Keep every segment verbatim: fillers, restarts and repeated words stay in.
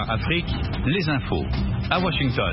Afrique, les infos. À Washington.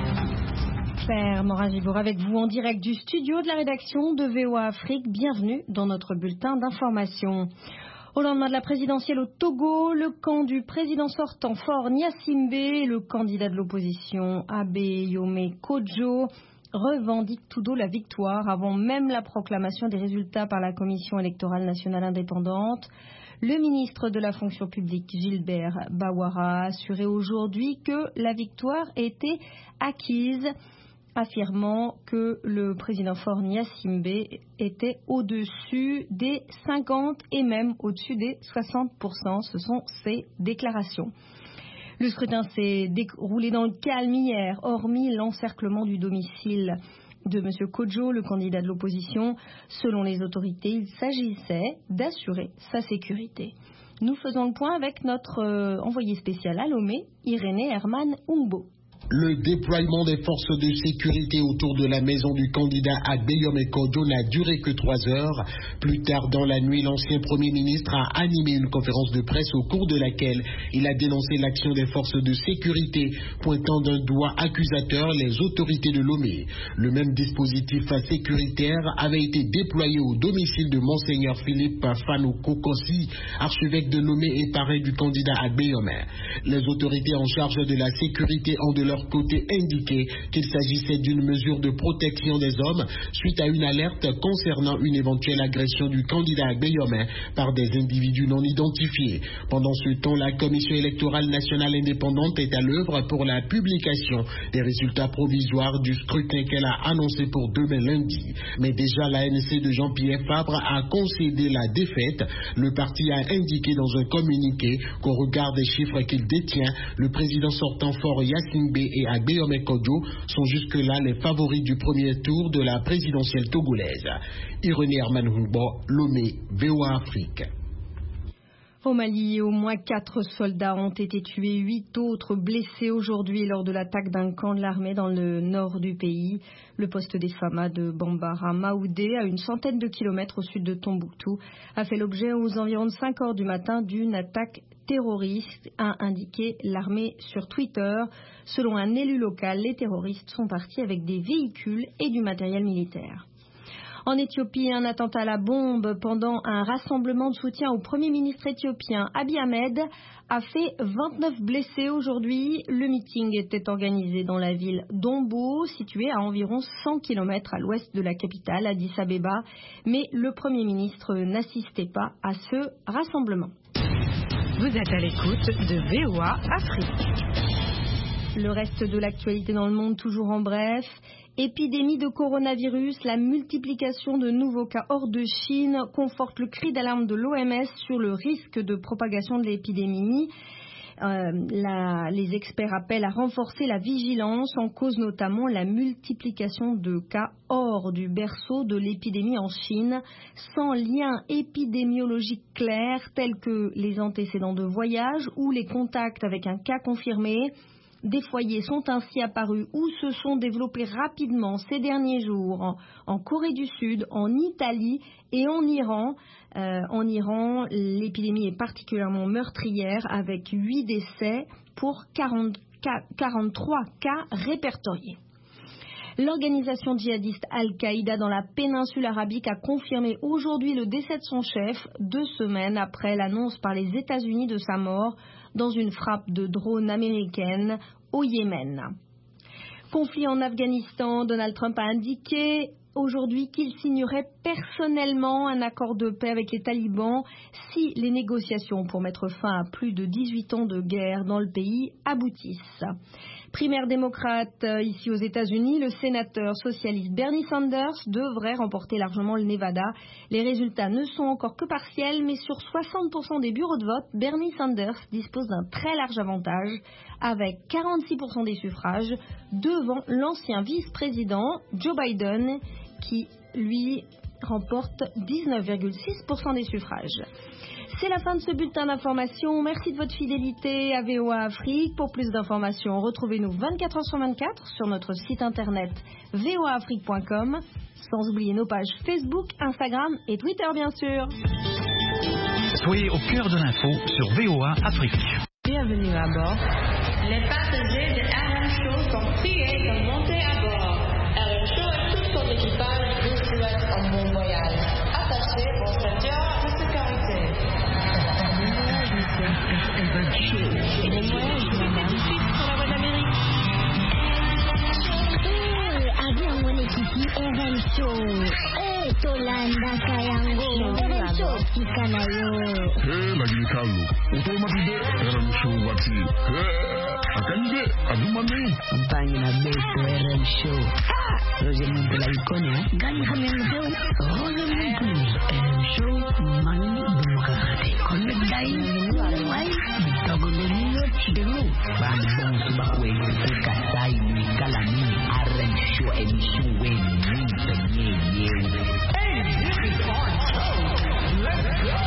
Claire Morin-Gibour avec vous en direct du studio de la rédaction de V O A Afrique. Bienvenue dans notre bulletin d'information. Au lendemain de la présidentielle au Togo, le camp du président sortant Faure Gnassingbé et le candidat de l'opposition Abeyome Kodjo revendiquent tous deux la victoire avant même la proclamation des résultats par la Commission électorale nationale indépendante. Le ministre de la fonction publique Gilbert Bawara a assuré aujourd'hui que la victoire était acquise, affirmant que le président Faure Gnassingbé était au-dessus des cinquante et même au-dessus des soixante pour cent. Ce sont ses déclarations. Le scrutin s'est déroulé dans le calme hier, hormis l'encerclement du domicile de M. Kodjo, le candidat de l'opposition. Selon les autorités, il s'agissait d'assurer sa sécurité. Nous faisons le point avec notre euh, envoyé spécial à Lomé, Irénée Herman Umbo. Le déploiement des forces de sécurité autour de la maison du candidat Abeyome Kodjo n'a duré que trois heures. Plus tard dans la nuit, l'ancien Premier ministre a animé une conférence de presse au cours de laquelle il a dénoncé l'action des forces de sécurité, pointant d'un doigt accusateur les autorités de Lomé. Le même dispositif sécuritaire avait été déployé au domicile de Monseigneur Philippe Fanou Kokosi, archevêque de Lomé et parrain du candidat Abeyome. Les autorités en charge de la sécurité ont de leur côté indiqué qu'il s'agissait d'une mesure de protection des hommes suite à une alerte concernant une éventuelle agression du candidat Abeyome par des individus non identifiés. Pendant ce temps, la Commission électorale nationale indépendante est à l'œuvre pour la publication des résultats provisoires du scrutin qu'elle a annoncé pour demain lundi. Mais déjà, l'A N C de Jean-Pierre Fabre a concédé la défaite. Le parti a indiqué dans un communiqué qu'au regard des chiffres qu'il détient, le président sortant Faure Gnassingbé et Abeyome Kodjo sont jusque-là les favoris du premier tour de la présidentielle togolaise. Irénée Herman Umbo, Lomé, V O A Afrique. Au Mali, au moins quatre soldats ont été tués, huit autres blessés aujourd'hui lors de l'attaque d'un camp de l'armée dans le nord du pays. Le poste des Fama de Bambara Maoudé, à une centaine de kilomètres au sud de Tombouctou, a fait l'objet aux environs de cinq heures du matin d'une attaque terroriste, a indiqué l'armée sur Twitter. Selon un élu local, les terroristes sont partis avec des véhicules et du matériel militaire. En Éthiopie, un attentat à la bombe pendant un rassemblement de soutien au Premier ministre éthiopien Abiy Ahmed a fait vingt-neuf blessés aujourd'hui. Le meeting était organisé dans la ville d'Ombo, située à environ cent kilomètres à l'ouest de la capitale, Addis Abeba, mais le Premier ministre n'assistait pas à ce rassemblement. Vous êtes à l'écoute de V O A Afrique. Le reste de l'actualité dans le monde, toujours en bref. Épidémie de coronavirus, la multiplication de nouveaux cas hors de Chine conforte le cri d'alarme de l'O M S sur le risque de propagation de l'épidémie. Euh, la, les experts appellent à renforcer la vigilance, en cause notamment la multiplication de cas hors du berceau de l'épidémie en Chine, sans lien épidémiologique clair tels que les antécédents de voyage ou les contacts avec un cas confirmé. Des foyers sont ainsi apparus ou se sont développés rapidement ces derniers jours en, en Corée du Sud, en Italie et en Iran. Euh, en Iran, l'épidémie est particulièrement meurtrière avec huit décès pour quarante, quarante-trois cas répertoriés. L'organisation djihadiste Al-Qaïda dans la péninsule arabique a confirmé aujourd'hui le décès de son chef, deux semaines après l'annonce par les États-Unis de sa mort dans une frappe de drone américaine au Yémen. Conflit en Afghanistan, Donald Trump a indiqué aujourd'hui qu'il signerait personnellement un accord de paix avec les talibans si les négociations pour mettre fin à plus de dix-huit ans de guerre dans le pays aboutissent. Primaire démocrate ici aux États-Unis, le sénateur socialiste Bernie Sanders devrait remporter largement le Nevada. Les résultats ne sont encore que partiels, mais sur soixante pour cent des bureaux de vote, Bernie Sanders dispose d'un très large avantage avec quarante-six pour cent des suffrages devant l'ancien vice-président Joe Biden qui, lui, remporte dix-neuf virgule six pour cent des suffrages. C'est la fin de ce bulletin d'information. Merci de votre fidélité à V O A Afrique. Pour plus d'informations, retrouvez-nous vingt-quatre heures sur vingt-quatre sur notre site internet v o a afrique point com, sans oublier nos pages Facebook, Instagram et Twitter bien sûr. Soyez au cœur de l'info sur V O A Afrique. Bienvenue à bord. Les passagers de R M Show sont priés de monter à bord. R M Show et tout son équipage vous souhaitent un bon voyage. Attachez vos ceintures de sécurité. Bon voyage, madame. Sur la voie d'Amérique. Avion mwenyekiti R M Show. Eh, Tolanda Kayango. R M Show fika nayo. Eh, lakini Carlo, utomatide R M Show wati. Eh, akanibe adumami. Mpanyi na beso R M Show. Ah, Roger Muntu la ikonia. Gani hamyang show? Roger Muntu R M Show mani demokrati. Konde dai wai bitago domino chidelo. Bang subakwe kasai ni kalami R M Show emission we ni penye ye. Hey, this is fun. Let's go.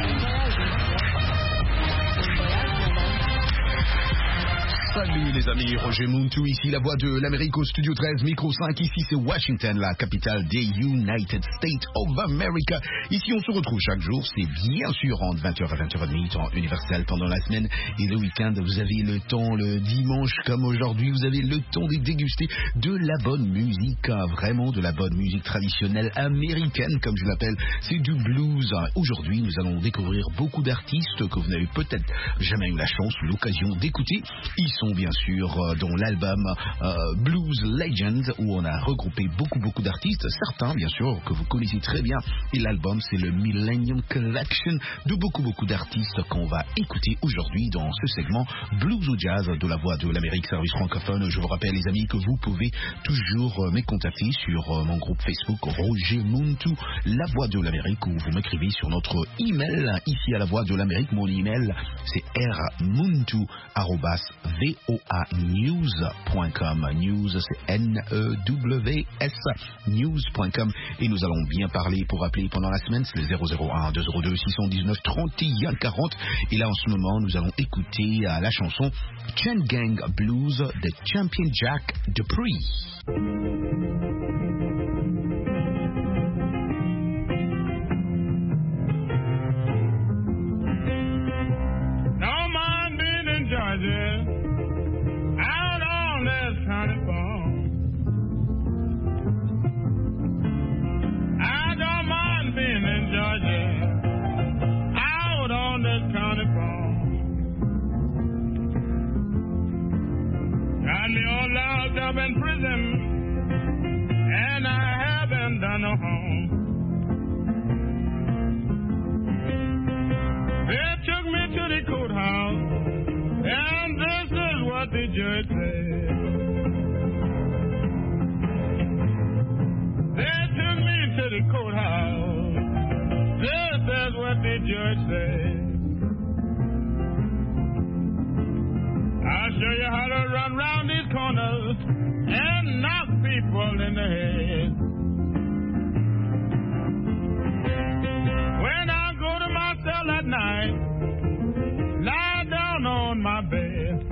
Salut les amis, Roger Muntu ici, la voix de l'Amérique au studio treize, micro cinq, ici c'est Washington, la capitale des United States of America. Ici on se retrouve chaque jour, c'est bien sûr entre vingt heures à vingt heures trente, temps universel pendant la semaine et le week-end. Vous avez le temps, le dimanche comme aujourd'hui, vous avez le temps de déguster de la bonne musique, vraiment de la bonne musique traditionnelle américaine comme je l'appelle, c'est du blues. Aujourd'hui nous allons découvrir beaucoup d'artistes que vous n'avez peut-être jamais eu la chance ou l'occasion d'écouter. Ils sont bien sûr dans l'album euh, Blues Legends où on a regroupé beaucoup beaucoup d'artistes, certains bien sûr que vous connaissez très bien, et l'album c'est le Millennium Collection de beaucoup beaucoup d'artistes qu'on va écouter aujourd'hui dans ce segment Blues ou Jazz de la voix de l'Amérique service francophone. Je vous rappelle les amis que vous pouvez toujours me contacter sur mon groupe Facebook Roger Muntu, la voix de l'Amérique, où vous m'écrivez sur notre email ici à la voix de l'Amérique. Mon email c'est rmuntu arobase v o a news point com. News c'est N E W S news point com, et nous allons bien parler. Pour appeler pendant la semaine c'est le zéro zéro un deux zéro deux six un neuf trente et un quarante, et là en ce moment nous allons écouter la chanson Chain Gang Blues de Champion Jack Dupree. Georgia, out on this county farm. I don't mind being in Georgia, out on this county farm. Got me all locked up in prison, and I haven't done no harm. They took me to the courthouse, and this is what the judge said. They took me to the courthouse. This is what the judge said. I'll show you how to run round these corners and knock people in the head. When I go to my cell at night, lie down on my bed.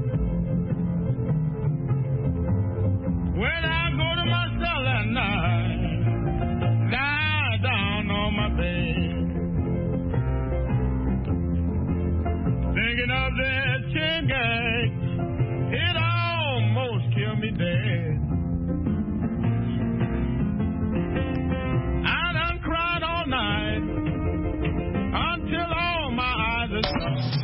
When I go to my cell at night, lie down on my bed. Thinking of that chain gang, it almost killed me dead. I done cried all night until all my eyes are soft.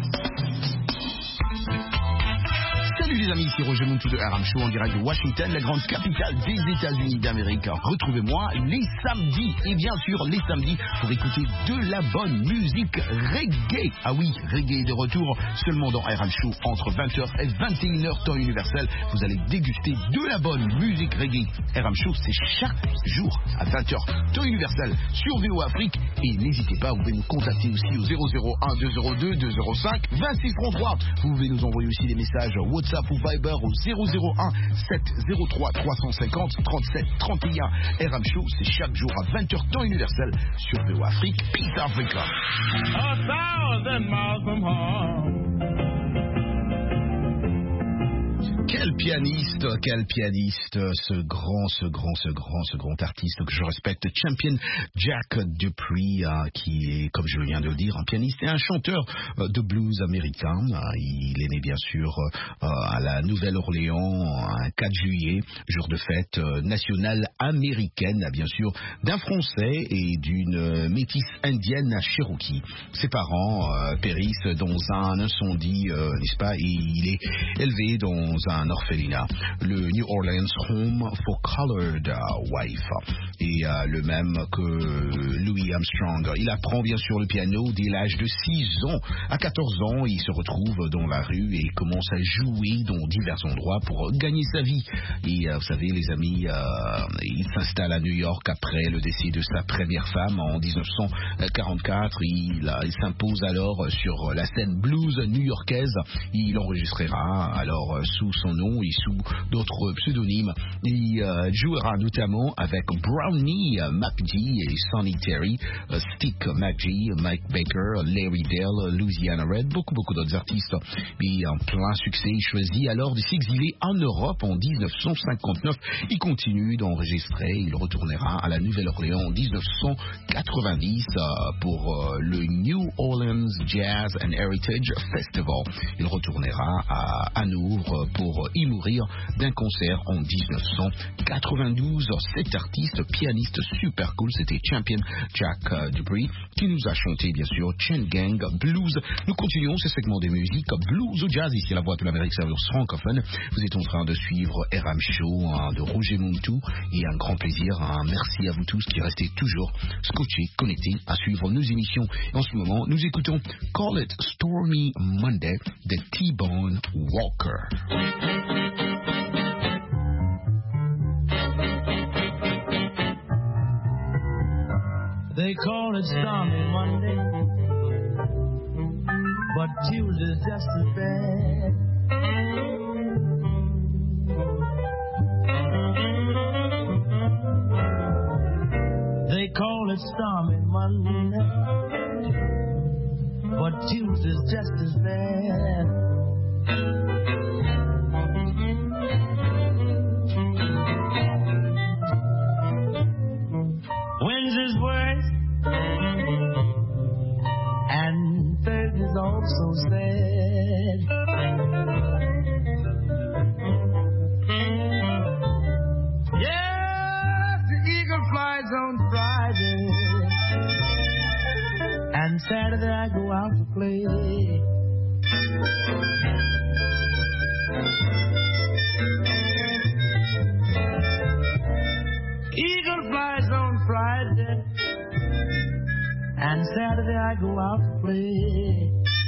Salut les amis, c'est Roger Muntu de R M Show en direct de Washington, la grande capitale des États-Unis d'Amérique. Retrouvez-moi les samedis, et bien sûr les samedis pour écouter de la bonne musique reggae. Ah oui, reggae de retour seulement dans R M Show entre vingt heures et vingt et une heures temps universel. Vous allez déguster de la bonne musique reggae. R M Show c'est chaque jour à vingt heures temps universel sur V O Afrique, et n'hésitez pas, vous pouvez nous contacter aussi au zéro zéro un deux zéro deux deux zéro cinq vingt-six trente-trois. Vous pouvez nous envoyer aussi des messages WhatsApp ou Viber au zéro zéro un sept zéro trois trois cent cinquante trente-sept trente et un. R M Show, c'est chaque jour à vingt heures temps universel sur V O Afrique. Peace Africa. A thousand miles from home. Quel pianiste, quel pianiste, ce grand, ce grand, ce grand, ce grand artiste que je respecte, Champion Jack Dupree, euh, qui est, comme je viens de le dire, un pianiste et un chanteur euh, de blues américain. Euh, il est né bien sûr euh, à la Nouvelle-Orléans un quatre juillet, jour de fête euh, nationale américaine, bien sûr, d'un Français et d'une euh, métisse indienne à Cherokee. Ses parents euh, périssent dans un incendie, euh, n'est-ce pas, et il est élevé dans un orphelinat, le New Orleans Home for Colored Wife, et euh, le même que Louis Armstrong. Il apprend bien sûr le piano dès l'âge de six ans. À quatorze ans, il se retrouve dans la rue et commence à jouer dans divers endroits pour gagner sa vie. Et euh, vous savez les amis, euh, il s'installe à New York après le décès de sa première femme en dix-neuf cent quarante-quatre. Il, euh, il s'impose alors sur la scène blues new-yorkaise. Il enregistrera alors sous son nom et sous d'autres pseudonymes. Il euh, jouera notamment avec Brownie McGee et Sonny Terry, uh, Stick McGee, Mike Baker, Larry Dale, Louisiana Red, beaucoup beaucoup d'autres artistes. Et en plein succès, il choisit alors de s'exiler en Europe en dix-neuf cent cinquante-neuf. Il continue d'enregistrer. Il retournera à la Nouvelle-Orléans en dix-neuf cent quatre-vingt-dix uh, pour uh, le New Orleans Jazz and Heritage Festival. Il retournera à Hanovre pour y mourir d'un cancer en dix-neuf cent quatre-vingt-douze. Cet artiste, pianiste super cool, c'était Champion Jack uh, Dupree, qui nous a chanté bien sûr Chain Gang Blues. Nous continuons ce segment de musique blues ou jazz, ici à la Voix de l'Amérique service francophone. Vous êtes en train de suivre R M Show hein, de Roger Muntu, et un grand plaisir, hein, merci à vous tous qui restez toujours scotchés, connectés à suivre nos émissions. Et en ce moment, nous écoutons Call It Stormy Monday de T-Bone Walker. They call it stormy Monday, but Tuesday's just as bad. They call it stormy Monday, but Tuesday's just as bad. Wednesday's worse, and Thursday's also sad. Yeah, the eagle flies on Friday, and Saturday I go out to play. Eagle flies on Friday, and Saturday I go out to play.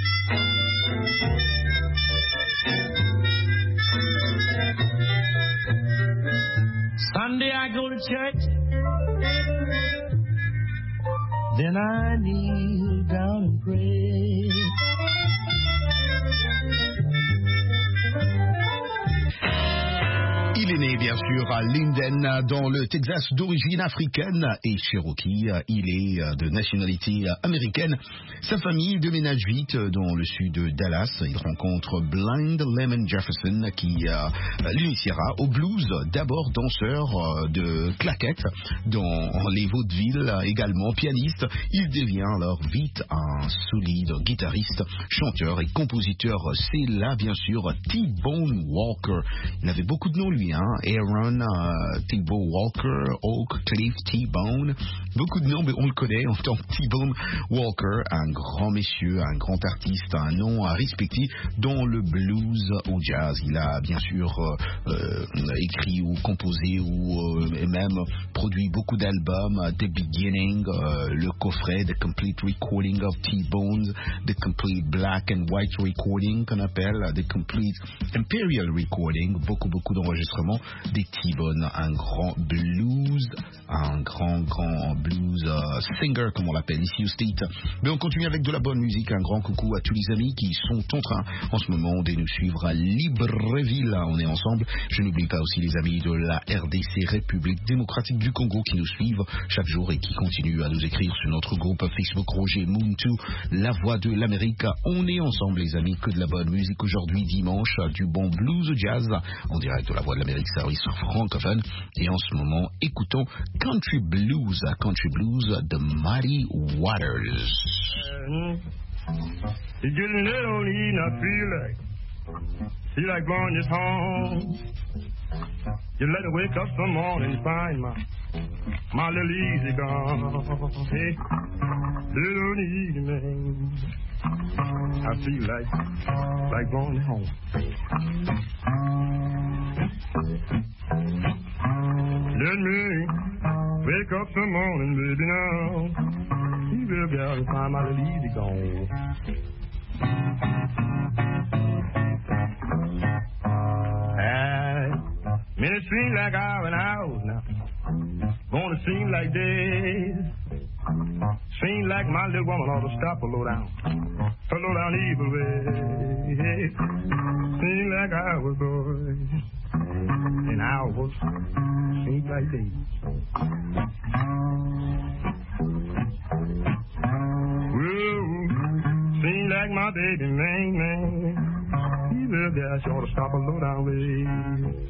Sunday I go to church, then I kneel down and pray. Il est né bien sûr à Linden dans le Texas d'origine africaine et Cherokee. Il est de nationalité américaine. Sa famille déménage vite dans le sud de Dallas. Il rencontre Blind Lemon Jefferson qui euh, l'initiera au blues, d'abord danseur de claquettes dans les vaudevilles, également pianiste. Il devient alors vite un solide guitariste, chanteur et compositeur. C'est là bien sûr T-Bone Walker. Il avait beaucoup de noms lui, hein. Aaron, uh, T-Bone Walker, Oak Cliff, T-Bone, beaucoup de noms, mais on le connaît en tant que T-Bone Walker, un grand monsieur, un grand artiste, un nom à respecter dans le blues au jazz. Il a bien sûr euh, euh, écrit ou composé ou euh, même produit beaucoup d'albums, uh, The Beginning, uh, le coffret The Complete Recording of T-Bones, The Complete Black and White Recording qu'on appelle, uh, The Complete Imperial Recording, beaucoup beaucoup d'enregistrements des T-Bone, un grand blues, un grand, grand blues uh, singer, comme on l'appelle ici au State. Mais on continue avec de la bonne musique. Un grand coucou à tous les amis qui sont en train, en ce moment, de nous suivre à Libreville. On est ensemble. Je n'oublie pas aussi les amis de la R D C, République démocratique du Congo, qui nous suivent chaque jour et qui continuent à nous écrire sur notre groupe Facebook Roger Muntu, la voix de l'Amérique. On est ensemble les amis, que de la bonne musique aujourd'hui dimanche, du bon blues jazz en direct de la voix de l'Amérique, service francophone. Et en ce moment, écoutons Country Blues, Country Blues de Muddy Waters. You get a little eating, I feel like, feel like blowing your tongue. You let it wake up some morning and find my, my little easy gone. Hey, little easy man, I feel like, like going home. Let me wake up some morning, baby, now. You will get out and find my little easy gone. Man, it seems like hours and hours now. Gonna seem like days. Seems like my little woman ought to stop a low down. A low down evil way. Seems like hours, boy. And hours seems like days. Whoa, seems like my baby, man, man. He will guess you ought to stop a low down way.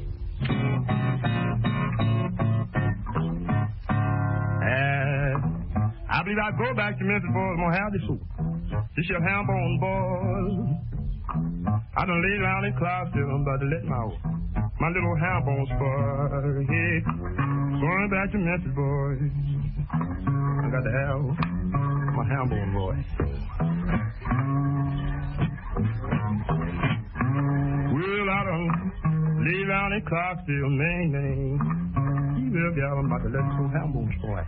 I believe I'll go back to Memphis, boys. I'm gonna have this soup. This your ham bone, boys. I done laid around in Clarksville, I'm about to let my my little ham bones spoil. Yeah, going back to Memphis, boys. I got to have my ham bone, boy. Well, I done laid around in Clarksville, man, man. You will be out, I'm about to let this little ham bone spoil.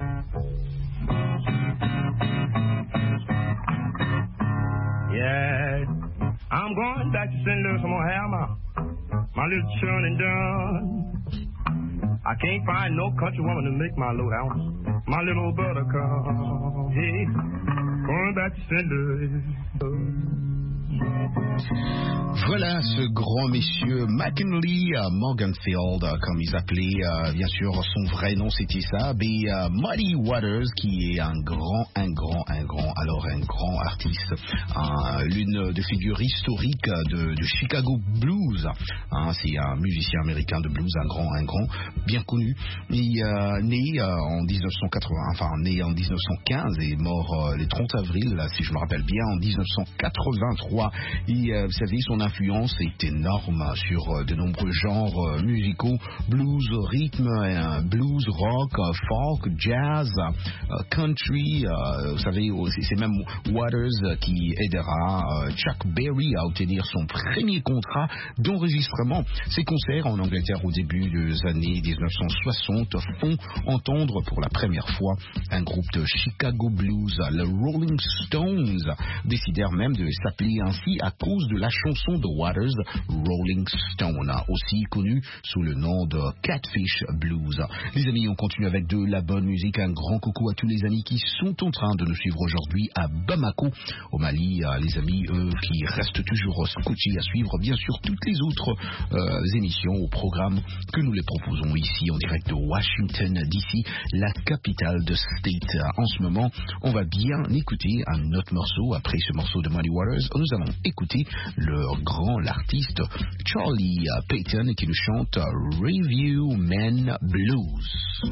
Yeah, I'm going back to Saint Louis. I'm gonna have my, my little churning done. I can't find no country woman to make my load out. My little buttercup. Hey, going back to Saint Louis. Voilà ce grand monsieur McKinley uh, Morganfield, uh, comme ils appelaient, uh, bien sûr, son vrai nom c'était ça, mais uh, Muddy Waters, qui est un grand, un grand, un grand, alors un grand artiste, uh, l'une des figures historiques de, de Chicago Blues. Uh, c'est un musicien américain de blues, un grand, un grand, bien connu. Il uh, né uh, en dix-neuf cent quatre-vingts, enfin né en dix-neuf cent quinze et mort uh, le trente avril, là, si je me rappelle bien, en dix-neuf cent quatre-vingt-trois. Et euh, vous savez, son influence est énorme sur euh, de nombreux genres euh, musicaux, blues, rythme, euh, blues, rock, euh, folk, jazz, euh, country. Euh, vous savez, c'est même Waters euh, qui aidera euh, Chuck Berry à obtenir son premier contrat d'enregistrement. Ses concerts en Angleterre au début des années dix-neuf cent soixante font entendre pour la première fois un groupe de Chicago Blues, le Rolling Stones, décidèrent même de s'appeler ainsi à cause de la chanson de Waters, Rolling Stone, aussi connue sous le nom de Catfish Blues. Les amis, on continue avec de la bonne musique. Un grand coucou à tous les amis qui sont en train de nous suivre aujourd'hui à Bamako, au Mali. Les amis, eux, qui restent toujours scotchés à suivre, bien sûr, toutes les autres euh, émissions au programme que nous les proposons ici en direct de Washington D C, la capitale de State. En ce moment, on va bien écouter un autre morceau. Après ce morceau de Muddy Waters, nous allons écouter le grand, l'artiste Charlie Payton qui nous chante Review Men Blues.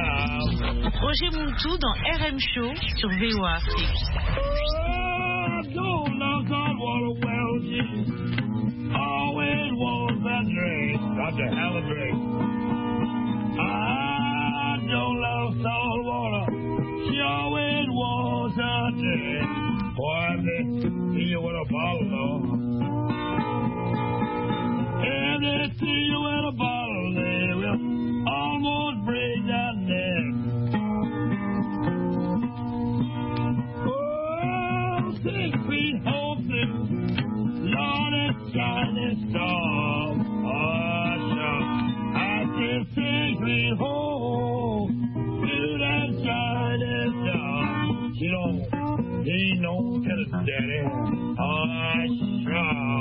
Roger Muntu dans R M Show sur V O A Afrique. sure love saltwater well, she always was that drink, got to have a drink. I don't love saltwater, she always was that drink. Boy, I see you with a bottle, though. If they see you with a bottle, they will almost break that neck. Oh, six feet homesick, Lord, it's shining star. Oh, sure, I said six feet home to that shining star. You know, he knows that it's daddy. Oh, sure.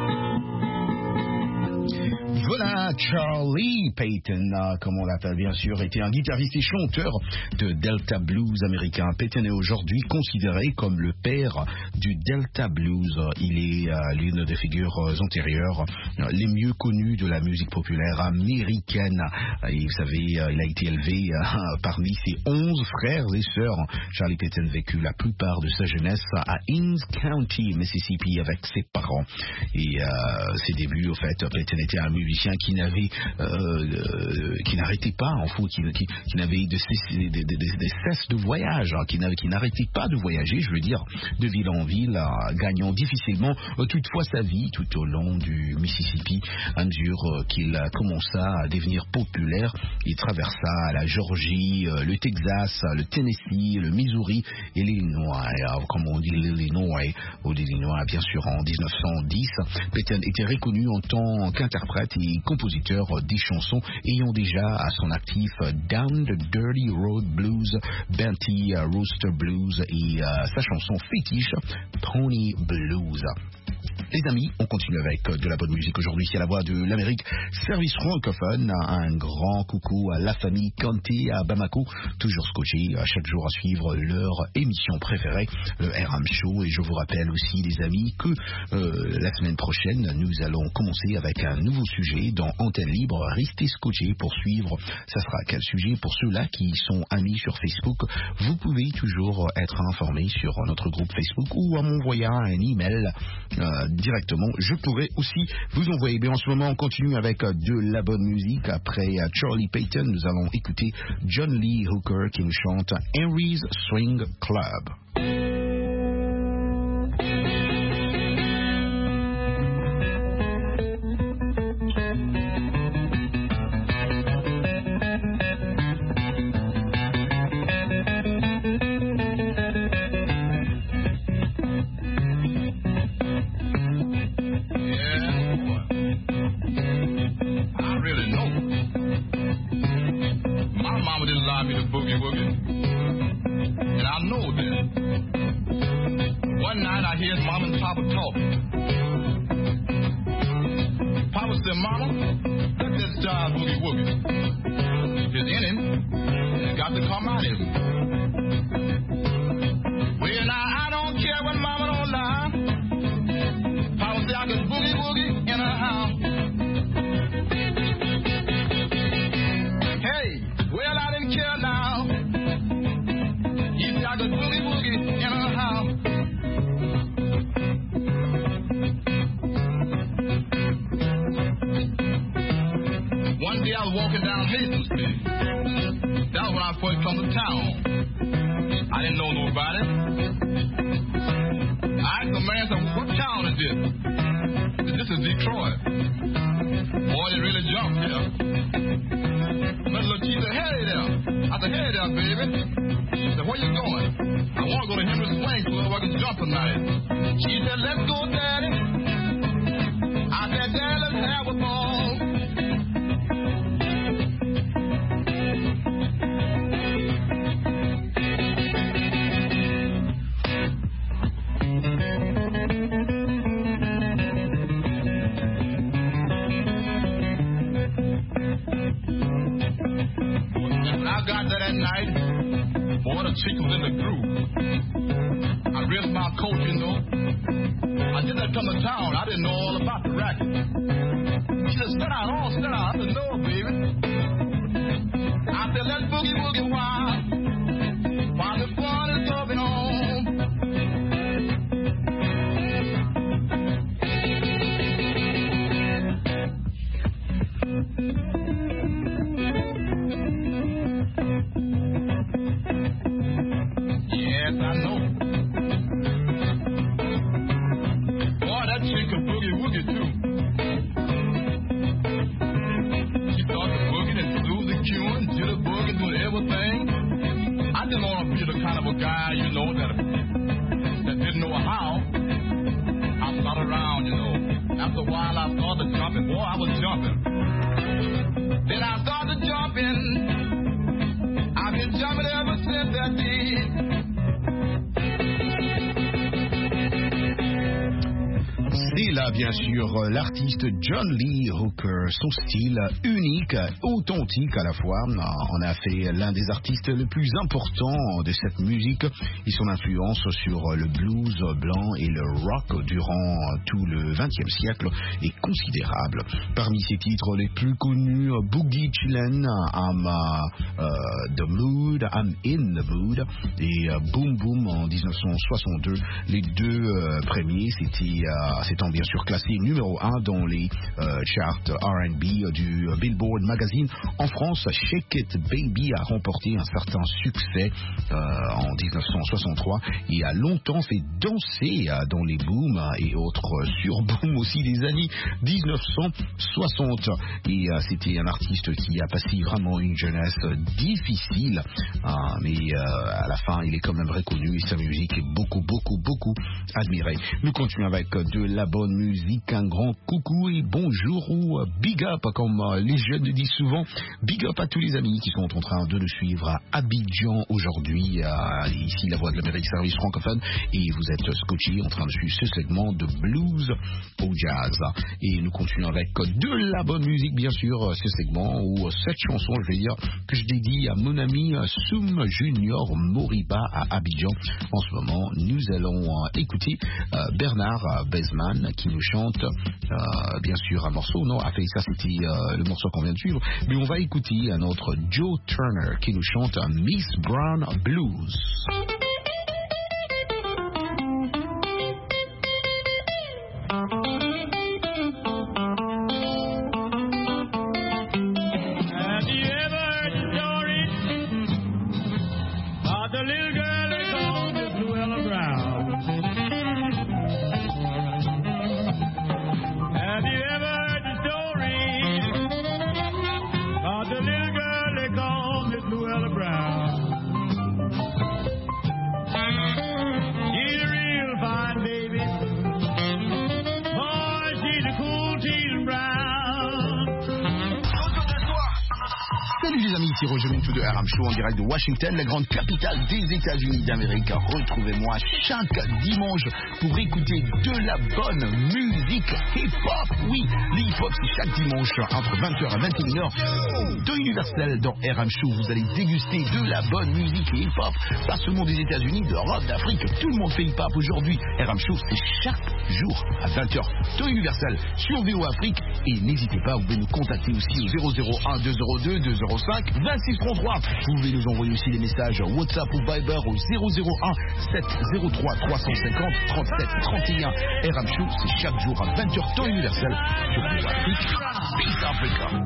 Voilà, Charlie Payton, euh, comme on l'appelle bien sûr, était un guitariste et chanteur de Delta Blues américain. Payton est aujourd'hui considéré comme le père du Delta Blues. Il est euh, l'une des figures antérieures euh, les mieux connues de la musique populaire américaine. Et vous savez, euh, il a été élevé euh, parmi ses onze frères et sœurs. Charlie Payton vécut la plupart de sa jeunesse à Innes County, Mississippi, avec ses parents. Et euh, ses débuts, au fait, Payton était un musicien qui n'avait, euh, euh, qui n'arrêtait pas, en fait, qui, qui, qui n'avait de cesse de, de, de, de, cesse de voyage, hein, qui, qui n'arrêtait pas de voyager, je veux dire, de ville en ville, euh, gagnant difficilement euh, toutefois sa vie tout au long du Mississippi, à mesure euh, qu'il euh, commença à devenir populaire. Il traversa la Géorgie, euh, le Texas, le Tennessee, le Missouri et l'Illinois, euh, comme on dit l'Illinois, ou l'Illinois bien sûr en dix-neuf cent dix. Payton était reconnu en tant qu'interprète et compositeur des chansons ayant déjà à son actif Down the Dirty Road Blues, Benty Rooster Blues et euh, sa chanson fétiche Pony Blues. Les amis, on continue avec de la bonne musique aujourd'hui. C'est la voix de l'Amérique, service francophone. Un grand coucou à la famille Kanté à Bamako, toujours scotché chaque jour à suivre leur émission préférée, le R M Show. Et je vous rappelle aussi, les amis, que euh, la semaine prochaine, nous allons commencer avec un nouveau sujet dans Antenne Libre. Restez scotchés pour suivre. Ça sera quel sujet? Pour ceux-là qui sont amis sur Facebook, vous pouvez toujours être informés sur notre groupe Facebook ou en m'envoyant un email euh, directement. Je pourrais aussi vous envoyer. Mais en ce moment, on continue avec de la bonne musique. Après Charlie Payton, nous allons écouter John Lee Hooker qui nous chante Henry's Swing Club. Voilà bien sûr l'artiste John Lee Hooker, son style unique, authentique à la fois. On a fait l'un des artistes les plus importants de cette musique et son influence sur le blues blanc et le rock durant tout le vingtième siècle est considérable. Parmi ses titres les plus connus, Boogie Chillin', I'm uh, uh, The Mood, I'm In The Mood et uh, Boom Boom en dix-neuf cent soixante-deux. Les deux uh, premiers, c'était uh, s'étant bien sûr classé numéro un dans les uh, charts R and B du Billboard Magazine. En France, Shake It Baby a remporté un certain succès uh, en dix-neuf cent soixante-trois et a longtemps fait danser uh, dans les booms et autres sur-booms aussi des années dix-neuf cent soixante. Et uh, c'était un artiste qui a passé vraiment une jeunesse difficile, uh, mais uh, à la fin il est quand même reconnu et sa musique est beaucoup beaucoup beaucoup admirée. Nous continuons avec de la bonne musique, un grand coucou et bonjour ou big up comme les jeunes le disent souvent. Big up à tous les amis qui sont en train de nous suivre à Abidjan aujourd'hui, uh, ici la voix de l'Amérique service francophone, et vous êtes scotché en train de suivre ce segment de blues au jazz. Et nous continuons avec de la bonne musique bien sûr, ce segment où cette chanson, je vais dire, que je dédie à mon ami Soum Junior Moriba à Abidjan. En ce moment, nous allons euh, écouter euh, Bernard euh, Bezman qui nous chante euh, bien sûr un morceau. Non, a fait ça, c'était euh, le morceau qu'on vient de suivre. Mais on va écouter un autre Joe Turner qui nous chante Miss Brown Blues. Ici Roger Mintou de R M Show en direct de Washington, la grande capitale des États-Unis d'Amérique. Retrouvez-moi chaque dimanche pour écouter de la bonne musique hip-hop. Oui, le hip-hop c'est chaque dimanche entre vingt heures et vingt et une heures de Universel dans R M Show. Vous allez déguster de la bonne musique hip-hop, pas seulement des États-Unis, d'Europe, d'Afrique. Tout le monde fait hip-hop aujourd'hui. R M Show c'est chaque jour à vingt heures de Universel sur V O Afrique. Et n'hésitez pas, vous pouvez nous contacter aussi au zéro zéro un deux zéro deux deux zéro cinq vingt-six trente-trois. Vous pouvez nous envoyer aussi des messages WhatsApp ou Viber au zéro zéro un sept zéro trois trois cent cinquante trente-sept trente et un. R M Show, c'est chaque jour à vingt heures temps universel sur V O Afrique. Peace Africa.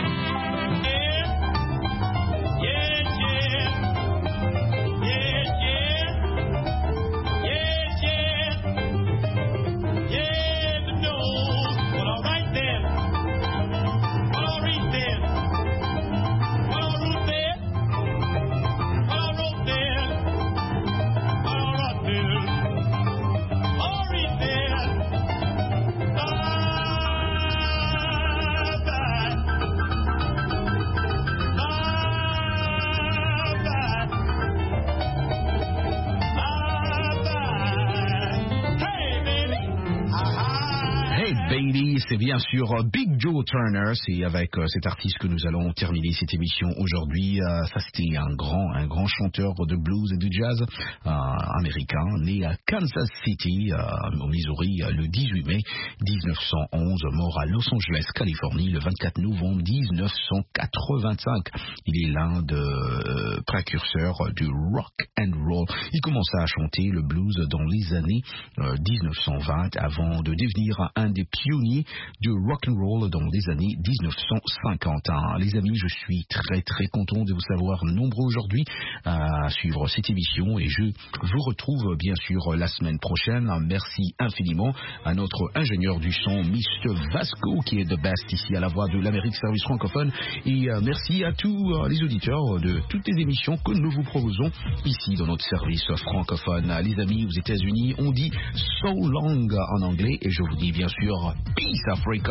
C'est bien sûr Big Joe Turner, c'est avec euh, cet artiste que nous allons terminer cette émission aujourd'hui. Euh, ça c'était un grand, un grand chanteur de blues et de jazz euh, américain, né à Kansas City, euh, au Missouri, le dix-huit mai dix-neuf cent onze, mort à Los Angeles, Californie, le vingt-quatre novembre dix-neuf cent quatre-vingt-cinq. Il est l'un des euh, précurseurs du rock and roll. Il commença à chanter le blues dans les années euh, dix-neuf cent vingt avant de devenir un des pionniers du rock and roll dans les années dix-neuf cent cinquante. Les amis, je suis très très content de vous savoir nombreux aujourd'hui à suivre cette émission et je vous retrouve bien sûr la semaine prochaine. Merci infiniment à notre ingénieur du son, mister Vasco, qui est the best ici à la voix de l'Amérique service francophone, et euh, merci à tous euh, les auditeurs de toutes les émissions que nous vous proposons ici dans notre service francophone. Les amis, aux États-Unis, on dit so long en anglais et je vous dis bien sûr Peace Africa.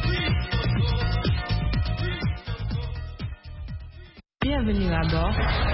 Bienvenue à bord.